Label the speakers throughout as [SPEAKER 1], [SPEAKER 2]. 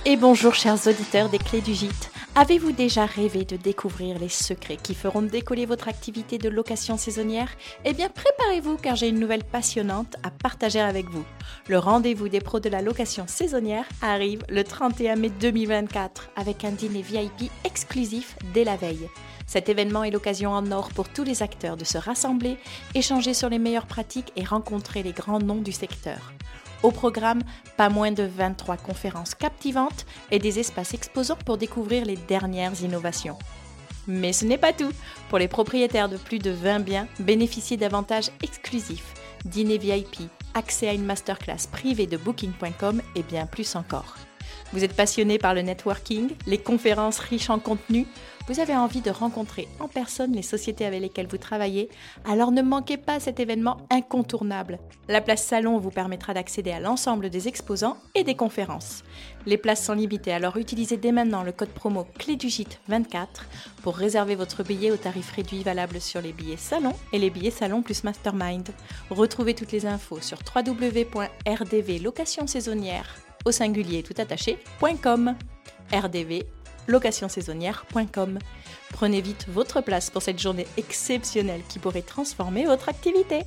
[SPEAKER 1] Et bonjour chers auditeurs des Clés du Gîte. Avez-vous déjà rêvé de découvrir les secrets qui feront décoller votre activité de location saisonnière ? Eh bien préparez-vous car j'ai une nouvelle passionnante à partager avec vous. Le rendez-vous des pros de la location saisonnière arrive le 31 mai 2024 avec un dîner VIP exclusif dès la veille. Cet événement est l'occasion en or pour tous les acteurs de se rassembler, échanger sur les meilleures pratiques et rencontrer les grands noms du secteur. Au programme, pas moins de 23 conférences captivantes et des espaces exposants pour découvrir les dernières innovations. Mais ce n'est pas tout. Pour les propriétaires de plus de 20 biens, bénéficiez d'avantages exclusifs, dîner VIP, accès à une masterclass privée de Booking.com et bien plus encore. Vous êtes passionné par le networking, les conférences riches en contenu, vous avez envie de rencontrer en personne les sociétés avec lesquelles vous travaillez, alors ne manquez pas cet événement incontournable. La place salon vous permettra d'accéder à l'ensemble des exposants et des conférences. Les places sont limitées, alors utilisez dès maintenant le code promo CLÉSDUGITE24 pour réserver votre billet au tarif réduit valable sur les billets salon et les billets salon plus mastermind. Retrouvez toutes les infos sur www.rdvlocationsaisonnière au singulier tout attaché.com. rdvlocationsaisonnière.com. Prenez vite votre place pour cette journée exceptionnelle qui pourrait transformer votre activité.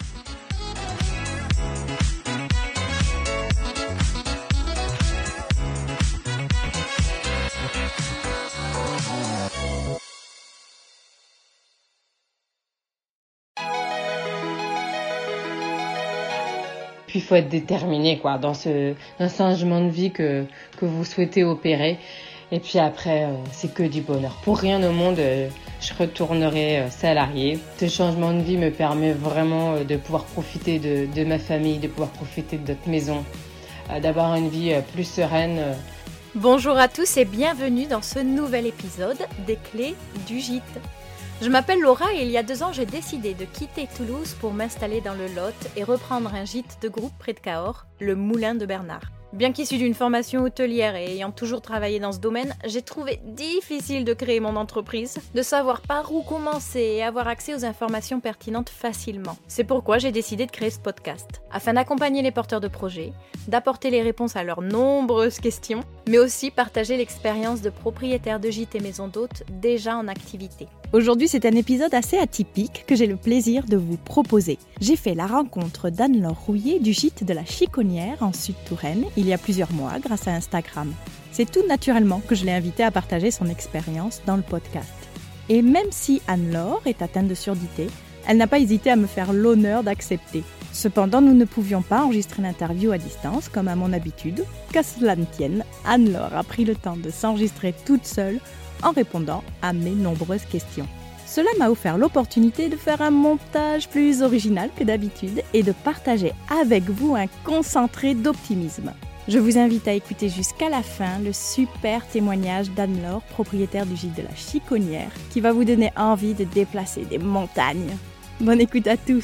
[SPEAKER 2] Puis il faut être déterminé dans ce changement de vie que vous souhaitez opérer. Et puis après, c'est que du bonheur. Pour rien au monde, je retournerai salariée. Ce changement de vie me permet vraiment de pouvoir profiter de ma famille, de pouvoir profiter de notre maison, d'avoir une vie plus sereine.
[SPEAKER 1] Bonjour à tous et bienvenue dans ce nouvel épisode des Clés du Gîte. Je m'appelle Laura et il y a 2 ans, j'ai décidé de quitter Toulouse pour m'installer dans le Lot et reprendre un gîte de groupe près de Cahors, le Moulin de Bernard. Bien qu'issue d'une formation hôtelière et ayant toujours travaillé dans ce domaine, j'ai trouvé difficile de créer mon entreprise, de savoir par où commencer et avoir accès aux informations pertinentes facilement. C'est pourquoi j'ai décidé de créer ce podcast, afin d'accompagner les porteurs de projets, d'apporter les réponses à leurs nombreuses questions, mais aussi partager l'expérience de propriétaires de gîtes et maisons d'hôtes déjà en activité. Aujourd'hui, c'est un épisode assez atypique que j'ai le plaisir de vous proposer. J'ai fait la rencontre d'Anne-Laure Rouillet du gîte de la Chiconnière en Sud-Touraine il y a plusieurs mois grâce à Instagram. C'est tout naturellement que je l'ai invitée à partager son expérience dans le podcast. Et même si Anne-Laure est atteinte de surdité, elle n'a pas hésité à me faire l'honneur d'accepter. Cependant, nous ne pouvions pas enregistrer l'interview à distance comme à mon habitude. Qu'à cela ne tienne, Anne-Laure a pris le temps de s'enregistrer toute seule en répondant à mes nombreuses questions. Cela m'a offert l'opportunité de faire un montage plus original que d'habitude et de partager avec vous un concentré d'optimisme. Je vous invite à écouter jusqu'à la fin le super témoignage d'Anne-Laure, propriétaire du gîte de la Chiconnière, qui va vous donner envie de déplacer des montagnes. Bonne écoute à tous.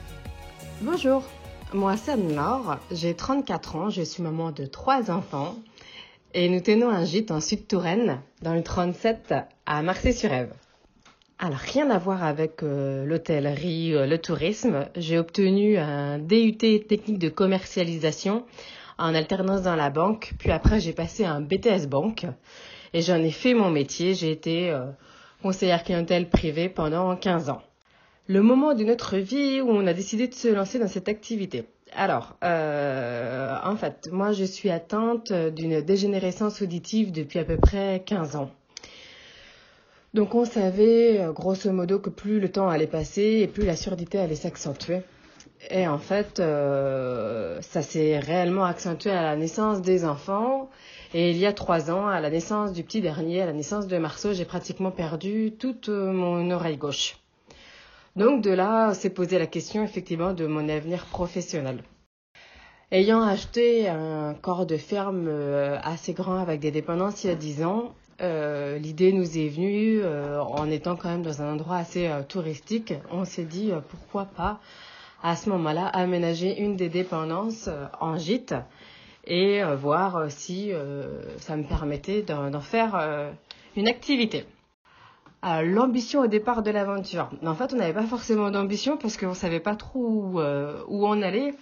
[SPEAKER 2] Bonjour, moi c'est Anne-Laure, j'ai 34 ans, je suis maman de 3 enfants. Et nous tenons un gîte en Sud-Touraine, dans le 37, à Marseille-sur-Ève. Alors, rien à voir avec l'hôtellerie, le tourisme. J'ai obtenu un DUT technique de commercialisation en alternance dans la banque. Puis après, j'ai passé un BTS banque et j'en ai fait mon métier. J'ai été conseillère clientèle privée pendant 15 ans. Le moment de notre vie où on a décidé de se lancer dans cette activité. Alors, en fait, moi je suis atteinte d'une dégénérescence auditive depuis à peu près 15 ans. Donc on savait grosso modo que plus le temps allait passer et plus la surdité allait s'accentuer. Et en fait, ça s'est réellement accentué à la naissance des enfants. Et il y a 3 ans, à la naissance du petit dernier, à la naissance de Marceau, j'ai pratiquement perdu toute mon oreille gauche. Donc de là, s'est posé la question effectivement de mon avenir professionnel. Ayant acheté un corps de ferme assez grand avec des dépendances il y a 10 ans, l'idée nous est venue en étant quand même dans un endroit assez touristique. On s'est dit pourquoi pas à ce moment-là aménager une des dépendances en gîte et voir si ça me permettait d'en faire une activité. L'ambition au départ de l'aventure. En fait, on n'avait pas forcément d'ambition parce qu'on ne savait pas trop où on allait.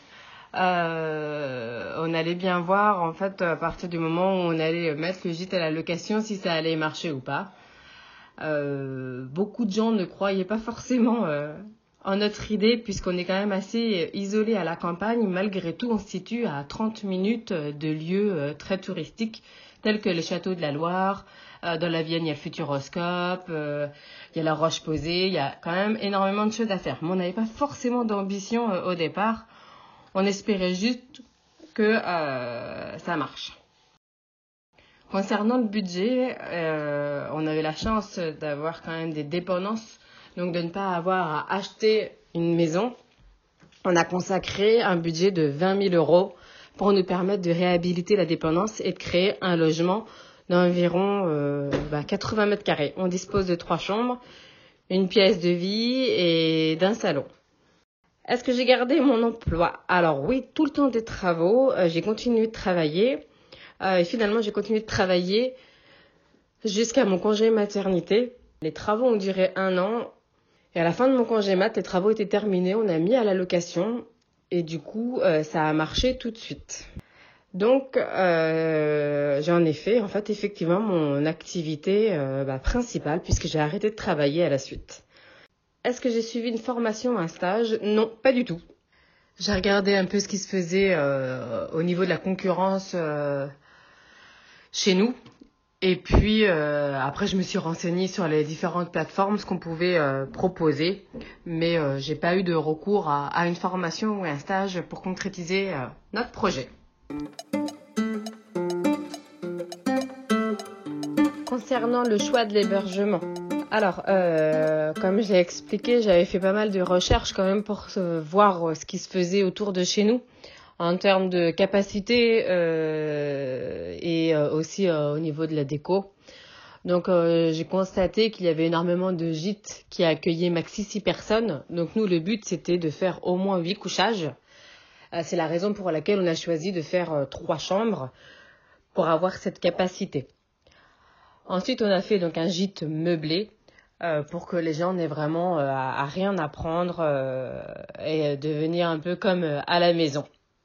[SPEAKER 2] On allait bien voir, en fait, à partir du moment où on allait mettre le gîte à la location, si ça allait marcher ou pas. Beaucoup de gens ne croyaient pas forcément en notre idée, puisqu'on est quand même assez isolé à la campagne. Malgré tout, on se situe à 30 minutes de lieux très touristiques, tels que les châteaux de la Loire. Dans la Vienne, il y a le Futuroscope, il y a la Roche-Posay, il y a quand même énormément de choses à faire. Mais on n'avait pas forcément d'ambition au départ. On espérait juste que ça marche. Concernant le budget, on avait la chance d'avoir quand même des dépendances, donc de ne pas avoir à acheter une maison. On a consacré un budget de 20 000 € pour nous permettre de réhabiliter la dépendance et de créer un logement d'environ 80 mètres carrés. On dispose de 3 chambres, une pièce de vie et d'un salon. Est-ce que j'ai gardé mon emploi? Alors oui, tout le temps des travaux, j'ai continué de travailler. Et finalement, j'ai continué de travailler jusqu'à mon congé maternité. Les travaux ont duré 1 an. Et à la fin de mon congé mat, les travaux étaient terminés. On a mis à la location. Et du coup, ça a marché tout de suite. Donc, j'en ai fait, en fait, effectivement, mon activité principale, puisque j'ai arrêté de travailler à la suite. Est-ce que j'ai suivi une formation, un stage? Non, pas du tout. J'ai regardé un peu ce qui se faisait au niveau de la concurrence chez nous. Et puis, après, je me suis renseignée sur les différentes plateformes, ce qu'on pouvait proposer. Mais j'ai pas eu de recours à une formation ou un stage pour concrétiser notre projet. Concernant le choix de l'hébergement, alors, comme je l'ai expliqué, j'avais fait pas mal de recherches quand même pour voir ce qui se faisait autour de chez nous en termes de capacité et aussi au niveau de la déco. Donc, j'ai constaté qu'il y avait énormément de gîtes qui accueillaient maxi 6 personnes. Donc, nous, le but, c'était de faire au moins 8 couchages. C'est la raison pour laquelle on a choisi de faire 3 chambres pour avoir cette capacité. Ensuite, on a fait donc un gîte meublé pour que les gens n'aient vraiment à rien à prendre et devenir un peu comme à la maison.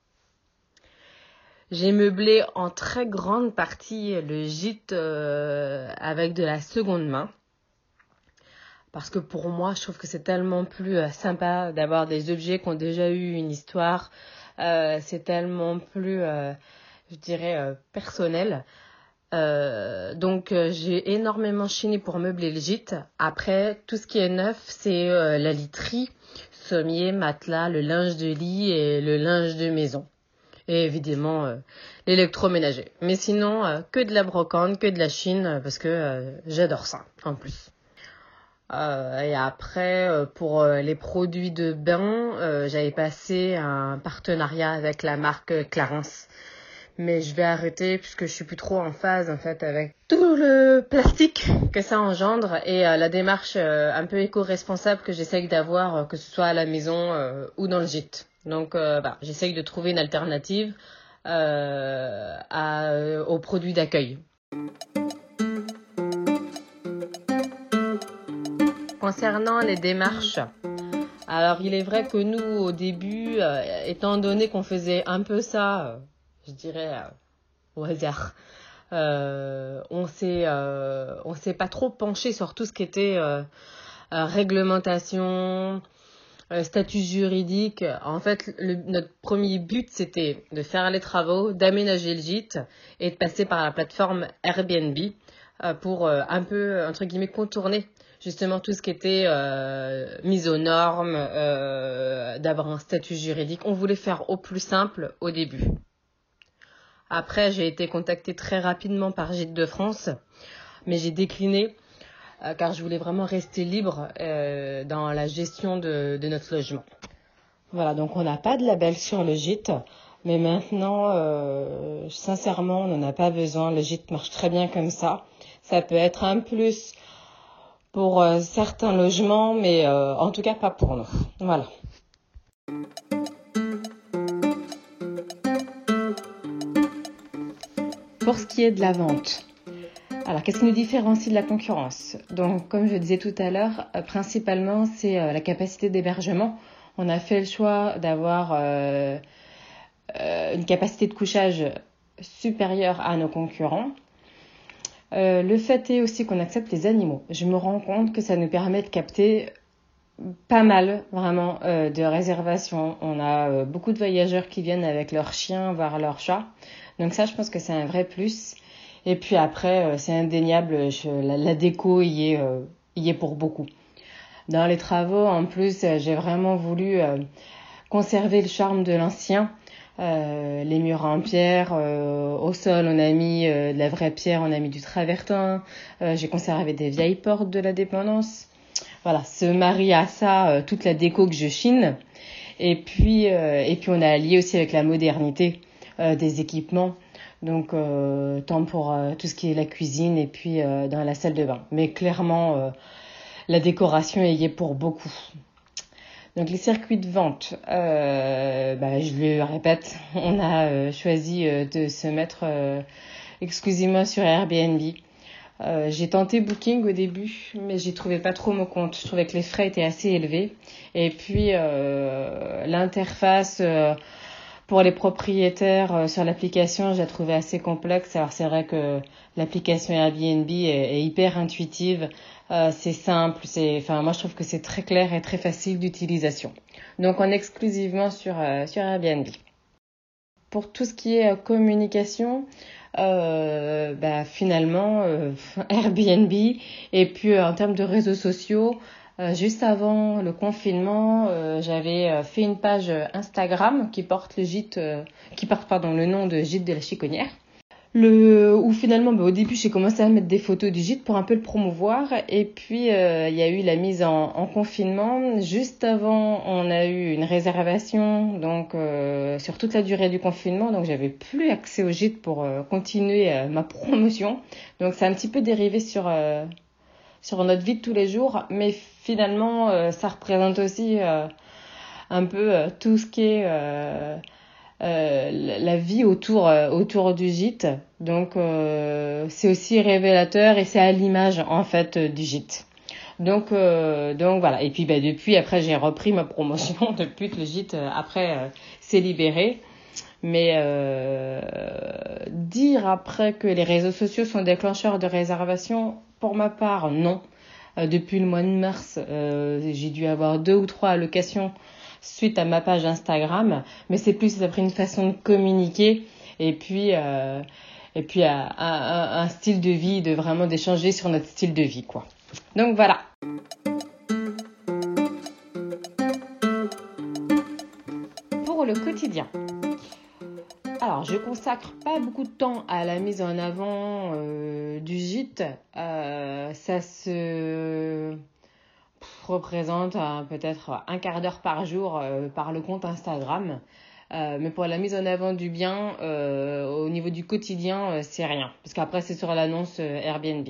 [SPEAKER 2] J'ai meublé en très grande partie le gîte avec de la seconde main. Parce que pour moi, je trouve que c'est tellement plus sympa d'avoir des objets qui ont déjà eu une histoire. C'est tellement plus, personnel. Donc j'ai énormément chiné pour meubler le gîte. Après, tout ce qui est neuf, c'est la literie, sommier, matelas, le linge de lit et le linge de maison. Et évidemment, l'électroménager. Mais sinon, que de la brocante, que de la chine, parce que j'adore ça, en plus. Et après, pour les produits de bain, j'avais passé un partenariat avec la marque Clarins. Mais je vais arrêter puisque je suis plus trop en phase en fait avec tout le plastique que ça engendre et la démarche un peu éco-responsable que j'essaye d'avoir, que ce soit à la maison ou dans le gîte. Donc j'essaye de trouver une alternative aux produits d'accueil. Concernant les démarches, alors il est vrai que nous au début, étant donné qu'on faisait un peu ça, je dirais au hasard, on s'est pas trop penché sur tout ce qui était réglementation, statut juridique. En fait, notre premier but, c'était de faire les travaux, d'aménager le gîte et de passer par la plateforme Airbnb pour un peu, entre guillemets, contourner justement tout ce qui était mise aux normes, d'avoir un statut juridique. On voulait faire au plus simple au début. Après, j'ai été contactée très rapidement par Gîtes de France, mais j'ai décliné car je voulais vraiment rester libre dans la gestion de notre logement. Voilà, donc on n'a pas de label sur le gîte, mais maintenant, sincèrement, on n'en a pas besoin. Le gîte marche très bien comme ça. Ça peut être un plus pour certains logements, mais en tout cas pas pour nous. Voilà. Pour ce qui est de la vente, alors qu'est-ce qui nous différencie de la concurrence? Donc, comme je disais tout à l'heure, principalement, c'est la capacité d'hébergement. On a fait le choix d'avoir une capacité de couchage supérieure à nos concurrents. Le fait est aussi qu'on accepte les animaux. Je me rends compte que ça nous permet de capter pas mal vraiment de réservations. On a beaucoup de voyageurs qui viennent avec leurs chiens, voire leurs chats. Donc ça, je pense que c'est un vrai plus. Et puis après, c'est indéniable, la déco y est pour beaucoup. Dans les travaux, en plus, j'ai vraiment voulu conserver le charme de l'ancien. Les murs en pierre, au sol on a mis de la vraie pierre, on a mis du travertin, j'ai conservé des vieilles portes de la dépendance. Voilà, se marie à ça toute la déco que je chine. Et puis on a allié aussi avec la modernité des équipements. Donc tant pour tout ce qui est la cuisine et puis dans la salle de bain. Mais clairement, la décoration y est pour beaucoup. Donc les circuits de vente, je le répète, on a choisi de se mettre exclusivement sur Airbnb. J'ai tenté Booking au début, mais j'y trouvais pas trop mon compte. Je trouvais que les frais étaient assez élevés. Et puis l'interface pour les propriétaires sur l'application, je la trouvais assez complexe. Alors c'est vrai que l'application Airbnb est hyper intuitive. C'est simple, moi je trouve que c'est très clair et très facile d'utilisation. Donc on est exclusivement sur Airbnb. Pour tout ce qui est communication, finalement Airbnb et puis en termes de réseaux sociaux, juste avant le confinement, j'avais fait une page Instagram qui porte le nom de Gîte de la Chiconière. Où finalement, au début, j'ai commencé à mettre des photos du gîte pour un peu le promouvoir. Et puis, il y a eu la mise en confinement. Juste avant, on a eu une réservation donc sur toute la durée du confinement. Donc, j'avais plus accès au gîte pour continuer ma promotion. Donc, c'est un petit peu dérivé sur notre vie de tous les jours. Mais finalement, ça représente aussi un peu tout ce qui est... la vie autour du gîte. Donc c'est aussi révélateur et c'est à l'image en fait du gîte. Donc voilà. Et puis depuis après j'ai repris ma promotion depuis que le gîte s'est libéré. Mais dire après que les réseaux sociaux sont déclencheurs de réservation, pour ma part non. Depuis le mois de mars, j'ai dû avoir 2 ou 3 allocations suite à ma page Instagram, mais c'est plus après une façon de communiquer et puis un style de vie, d'échanger sur notre style de vie, quoi. Donc voilà. Pour le quotidien. Alors, je consacre pas beaucoup de temps à la mise en avant du gîte. Ça se représente peut-être un quart d'heure par jour par le compte Instagram. Mais pour la mise en avant du bien, au niveau du quotidien, c'est rien. Parce qu'après, c'est sur l'annonce Airbnb.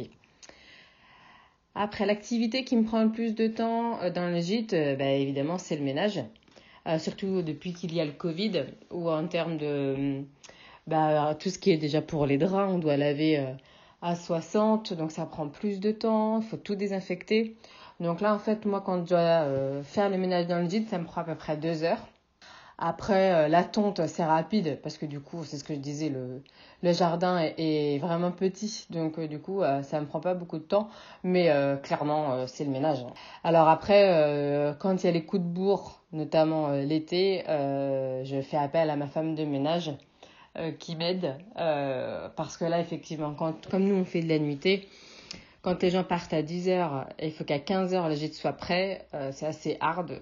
[SPEAKER 2] Après, l'activité qui me prend le plus de temps dans le gîte, évidemment, c'est le ménage. Surtout depuis qu'il y a le Covid, où en termes de tout ce qui est déjà pour les draps, on doit laver à 60, donc ça prend plus de temps, il faut tout désinfecter. Donc là, en fait, moi, quand je dois faire le ménage dans le gîte, ça me prend à peu près 2 heures. Après, la tonte, c'est rapide, parce que du coup, c'est ce que je disais, le jardin est vraiment petit. Donc du coup, ça me prend pas beaucoup de temps. Mais clairement, c'est le ménage. Alors après, quand il y a les coups de bourre, notamment l'été, je fais appel à ma femme de ménage qui m'aide. Parce que là, effectivement, comme nous, on fait de la nuitée, quand les gens partent à 10h, il faut qu'à 15h, le gîte soit prêt. C'est assez hard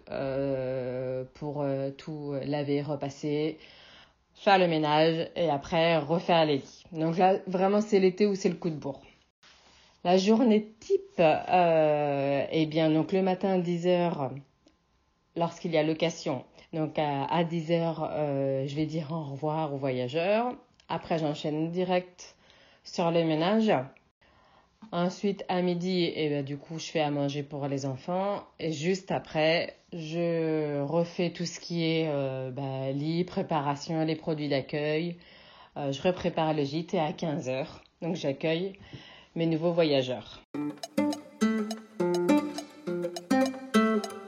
[SPEAKER 2] pour tout laver, repasser, faire le ménage et après refaire les lits. Donc là, vraiment, c'est l'été où c'est le coup de bourre. La journée type, donc le matin à 10h, lorsqu'il y a location. Donc à 10h, je vais dire au revoir aux voyageurs. Après, j'enchaîne direct sur le ménage. Ensuite, à midi, du coup, je fais à manger pour les enfants. Et juste après, je refais tout ce qui est lit, préparation, les produits d'accueil. Je reprépare le gîte et à 15h, donc j'accueille mes nouveaux voyageurs.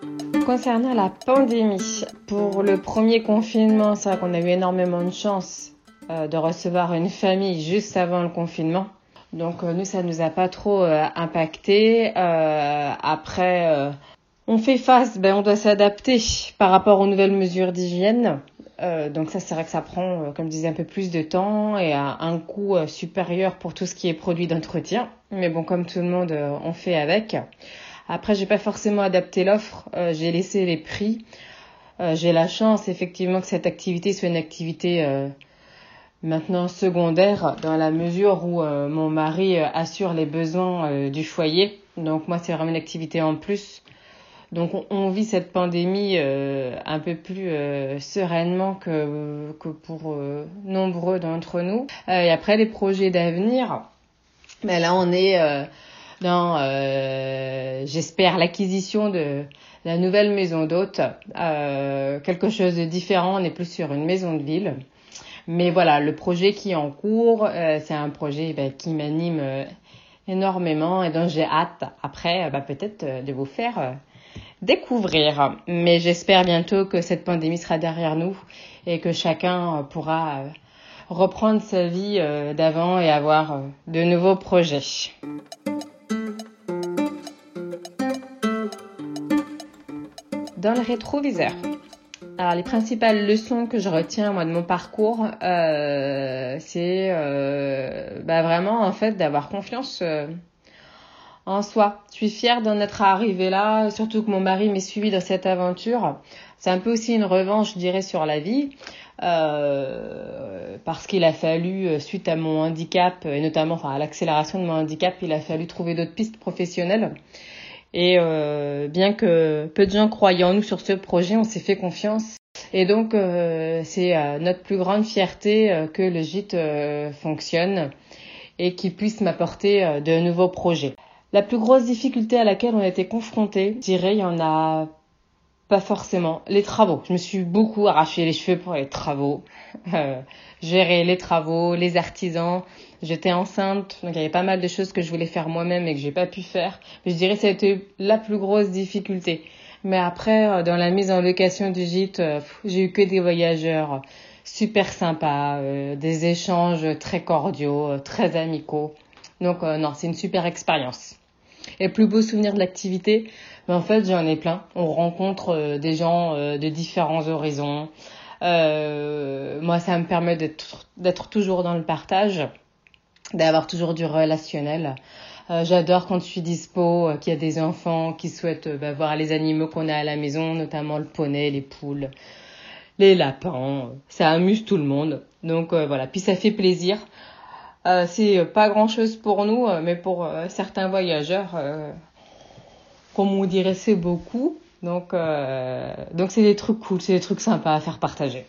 [SPEAKER 2] Concernant la pandémie, pour le premier confinement, c'est vrai qu'on a eu énormément de chance de recevoir une famille juste avant le confinement. Donc nous, ça nous a pas trop impacté. Après, on fait face, on doit s'adapter par rapport aux nouvelles mesures d'hygiène. Donc ça, c'est vrai que ça prend, comme je disais, un peu plus de temps et à un coût supérieur pour tout ce qui est produit d'entretien. Mais bon, comme tout le monde, on fait avec. Après, j'ai pas forcément adapté l'offre, j'ai laissé les prix. J'ai la chance, effectivement, que cette activité soit une activité maintenant secondaire dans la mesure où mon mari assure les besoins du foyer. Donc moi, c'est vraiment une activité en plus. Donc on vit cette pandémie un peu plus sereinement que pour nombreux d'entre nous. Et après, les projets d'avenir, là on est dans, j'espère, l'acquisition de la nouvelle maison d'hôte. Quelque chose de différent, on n'est plus sur une maison de ville. Mais voilà, le projet qui est en cours, c'est un projet qui m'anime énormément et dont j'ai hâte après peut-être de vous faire découvrir. Mais j'espère bientôt que cette pandémie sera derrière nous et que chacun pourra reprendre sa vie d'avant et avoir de nouveaux projets. Dans le rétroviseur. Alors, les principales leçons que je retiens, moi, de mon parcours, c'est vraiment, en fait, d'avoir confiance en soi. Je suis fière d'en être arrivée là, surtout que mon mari m'ait suivie dans cette aventure. C'est un peu aussi une revanche, je dirais, sur la vie, parce qu'il a fallu, suite à mon handicap, et notamment à l'accélération de mon handicap, il a fallu trouver d'autres pistes professionnelles. Et bien que peu de gens croyaient en nous sur ce projet, on s'est fait confiance. Et donc, c'est notre plus grande fierté que le gîte fonctionne et qu'il puisse m'apporter de nouveaux projets. La plus grosse difficulté à laquelle on a été confrontés, je dirais, il y en a pas forcément. Les travaux. Je me suis beaucoup arraché les cheveux pour les travaux. Gérer les travaux, les artisans. J'étais enceinte, donc il y avait pas mal de choses que je voulais faire moi-même et que j'ai pas pu faire. Mais je dirais que ça a été la plus grosse difficulté. Mais après, dans la mise en location du gîte, j'ai eu que des voyageurs super sympas, des échanges très cordiaux, très amicaux. Donc non, c'est une super expérience. Et le plus beau souvenir de l'activité, en fait, j'en ai plein. On rencontre des gens de différents horizons. Moi, ça me permet d'être toujours dans le partage, d'avoir toujours du relationnel. J'adore quand je suis dispo, qu'il y a des enfants qui souhaitent voir les animaux qu'on a à la maison, notamment le poney, les poules, les lapins. Ça amuse tout le monde. Donc voilà, puis ça fait plaisir. C'est pas grand-chose pour nous, mais pour certains voyageurs, comme on dirait, c'est beaucoup. Donc c'est des trucs cool, c'est des trucs sympas à faire partager.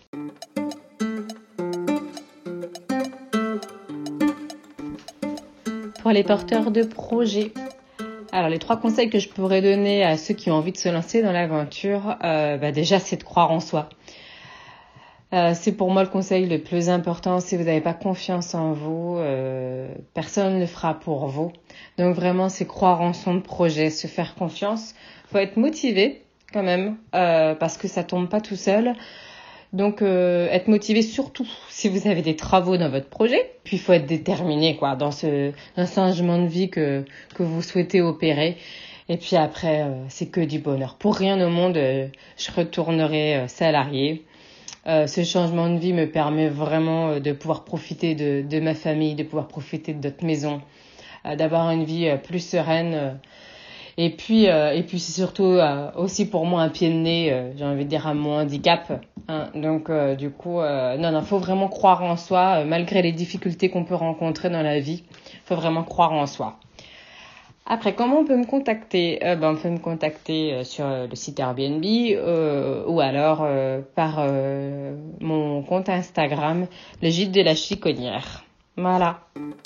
[SPEAKER 2] Pour les porteurs de projets. Alors, les 3 conseils que je pourrais donner à ceux qui ont envie de se lancer dans l'aventure, déjà, c'est de croire en soi. C'est pour moi le conseil le plus important. Si vous n'avez pas confiance en vous, personne ne le fera pour vous. Donc vraiment, c'est croire en son projet, se faire confiance. Faut être motivé quand même, parce que ça tombe pas tout seul. Donc être motivé surtout si vous avez des travaux dans votre projet. Puis il faut être déterminé dans ce changement de vie que vous souhaitez opérer. Et puis après, c'est que du bonheur. Pour rien au monde, je retournerai salarié. Ce changement de vie me permet vraiment de pouvoir profiter de ma famille, de pouvoir profiter de notre maison, d'avoir une vie plus sereine. Et puis c'est surtout aussi pour moi un pied de nez, j'ai envie de dire, à mon handicap. Donc du coup, faut vraiment croire en soi, malgré les difficultés qu'on peut rencontrer dans la vie. Faut vraiment croire en soi. Après, comment on peut me contacter ? On peut me contacter sur le site Airbnb ou alors par mon compte Instagram, le gîte de la Chiconnière. Voilà.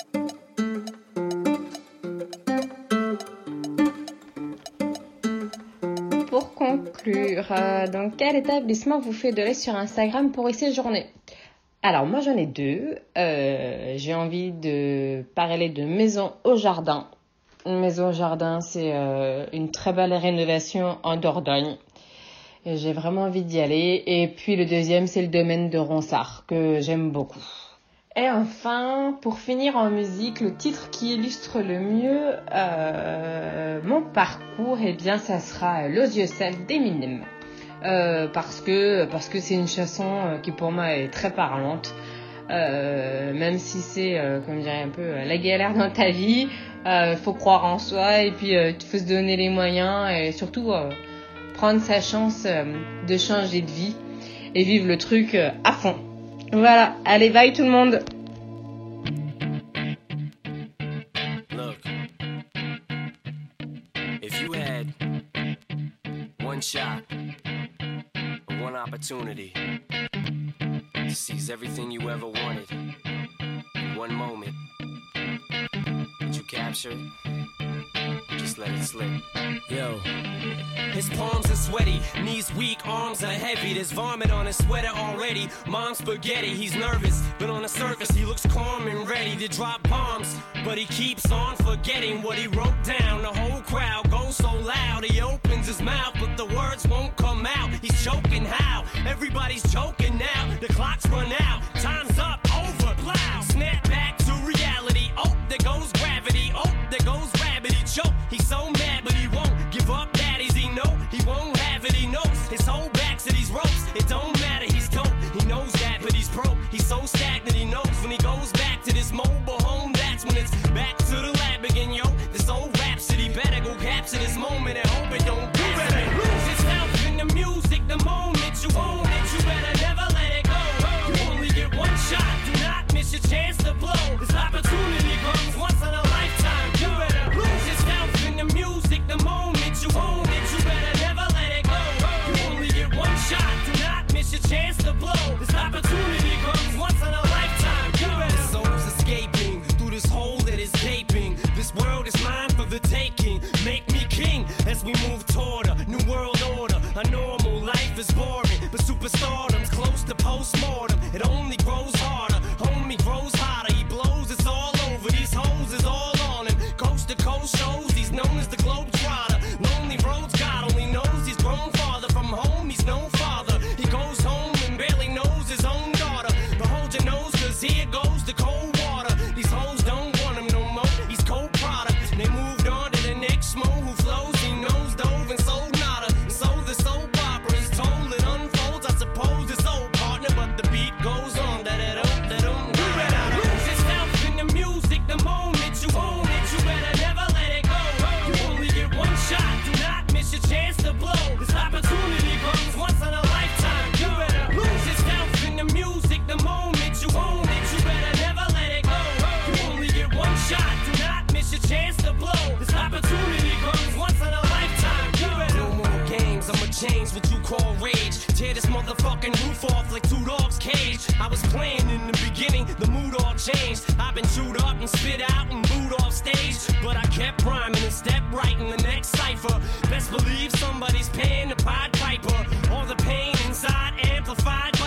[SPEAKER 2] Pour conclure, dans quel établissement vous fédérez sur Instagram pour y séjourner ? Alors, moi, j'en ai 2. J'ai envie de parler de Maison au Jardin. Une maison au jardin, c'est une très belle rénovation en Dordogne. Et j'ai vraiment envie d'y aller. Et puis le deuxième, c'est le domaine de Ronsard, que j'aime beaucoup. Et enfin, pour finir en musique, le titre qui illustre le mieux mon parcours, eh bien, ça sera Lose Yourself d'Eminem. Parce que c'est une chanson qui pour moi est très parlante. Même si c'est, comme je dirais un peu, la galère dans ta vie, faut croire en soi et puis il faut se donner les moyens et surtout prendre sa chance de changer de vie et vivre le truc à fond. Voilà, allez, bye tout le monde.
[SPEAKER 3] Look, if you had one shot, one opportunity to seize everything you ever wanted in one moment, would you capture it? Just let it slip. Yo. His palms are sweaty, knees weak, arms are heavy. There's vomit on his sweater already. Mom's spaghetti, he's nervous, but on the surface he looks calm and ready to drop bombs. But he keeps on forgetting what he wrote down. The whole crowd goes so loud, he opens his mouth, but the words won't come out. He's choking how? Everybody's choking now. The clock's run out, time's up, over, plow. Snap back to reality. Oh, there goes gravity. Oh, there goes rabbit. He choke. He's so mad, but he won't give up. Daddies, he know he won't have it. He knows his whole back's to these ropes. It don't matter. He's dope. He knows that, but he's broke. He's so stagnant. He knows when he goes back to this mobile home. That's when it's back to the lab again, yo. This old rhapsody better go capture this moment and hope it don't. You better lose yourself in the music. The moment you own it, you better never let it go. You only get one shot. Do not miss your chance to blow. This opportunity comes once in a lifetime. You better lose yourself in the music. The moment you own it, you better never let it go. You only get one shot. Do not miss your chance to blow. This opportunity comes once in a lifetime. You better. The soul's escaping through this hole that is gaping. This world is mine for the taking. Make me king as we move toward a new world order. A normal life is boring, but superstardom's close to postmortem. It only grows harder. Homie grows hotter. He blows. It's all over. These hoes is all on him. Coast to coast shows. He's known as the Globetrotter. Lonely roads. God only knows he's grown farther from home. He's no father. He goes home and barely knows his own daughter. But hold your nose, 'cause here goes the cold water. These hoes don't want him no more. He's cold product. They moved on to the next schmo who flows. He knows dove and sold nada. So the soap opera is told. It unfolds. I suppose it's old partner, but the beat goes on. You better lose yourself in the music. The moment you own it, you better never let it go. You only get one shot. Do not miss your chance to blow. This opportunity comes once in a lifetime. You better lose yourself in the music. The moment you own it, you better never let it go. You only get one shot. Do not miss your chance to blow. This opportunity comes once in a lifetime. You better. No more games. I'ma change what you call rage. Tear this motherfucking roof off like two dogs' cage. I was playing in the beginning, the mood all changed. I've been chewed up and spit out and booed off stage, but I kept rhyming and stepped right in the next cipher. Best believe somebody's paying the Pied Piper. All the pain inside amplified.